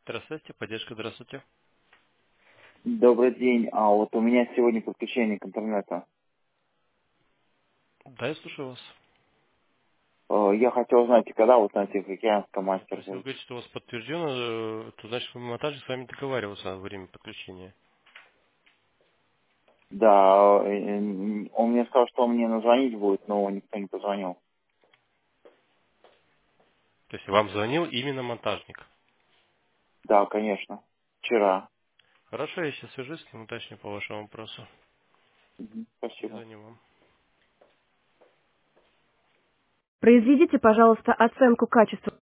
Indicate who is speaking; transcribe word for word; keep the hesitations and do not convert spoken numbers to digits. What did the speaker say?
Speaker 1: Здравствуйте, поддержка, здравствуйте.
Speaker 2: Добрый день. А вот у меня сегодня подключение к интернету.
Speaker 1: Да, я слушаю вас.
Speaker 2: Э, Я хотел узнать, когда вот на Тихоокеанском
Speaker 1: Ну,
Speaker 2: мастер
Speaker 1: то есть вы
Speaker 2: будет.
Speaker 1: говорите, что у вас подтверждено, э, то значит, мы монтаж с вами договаривался на время подключения.
Speaker 2: Да, э, э, он мне сказал, что он мне назвонить будет, но никто не позвонил.
Speaker 1: То есть вам звонил именно монтажник.
Speaker 2: Да, конечно. Вчера.
Speaker 1: Хорошо, я сейчас свяжусь с ним, уточню по вашему вопросу.
Speaker 2: Мгм.
Speaker 1: И
Speaker 2: Спасибо.
Speaker 1: звоню вам.
Speaker 3: Произведите, пожалуйста, оценку качества